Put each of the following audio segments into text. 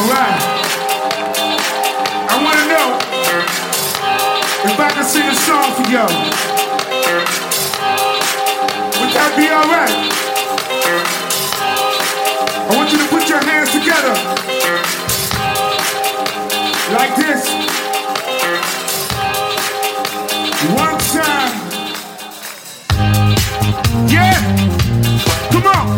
Alright. I wanna know if I can sing a song for you. Would that be alright? I want you to put your hands together. Like this. One time. Yeah! Come on!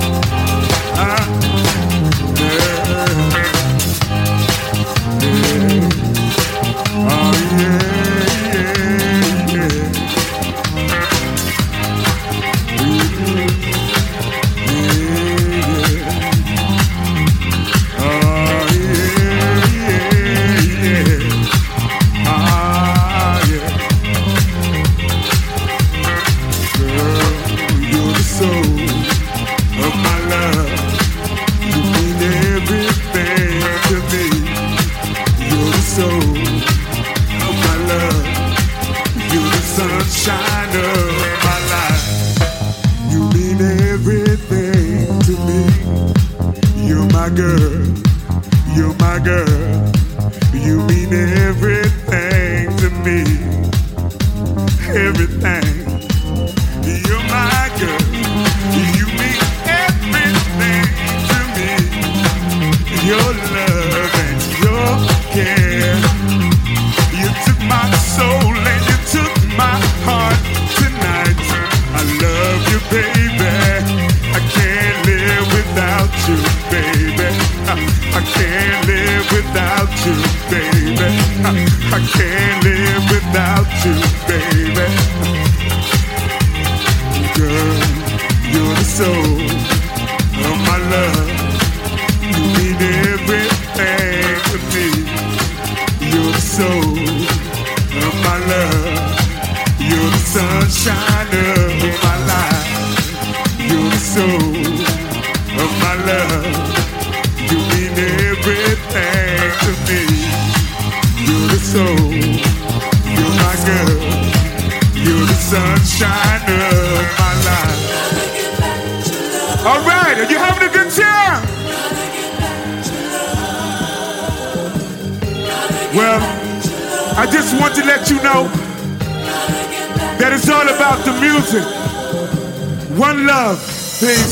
Well, I just want to let you know that it's all about the music. One love. Peace.